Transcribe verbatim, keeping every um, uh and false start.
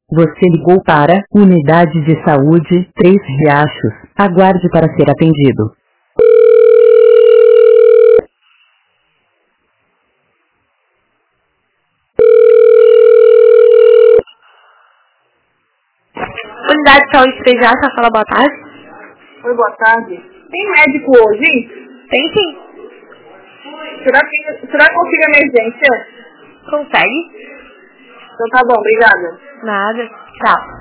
Você ligou para Unidade de Saúde Três Riachos. Aguarde para ser atendido. Unidade de Saúde Três Riachos, fala boa tarde. Oi, boa tarde. Tem médico hoje? Tem sim. Será que, será que consigo emergência? Consegue? Então tá bom, obrigada. Nada. Tchau.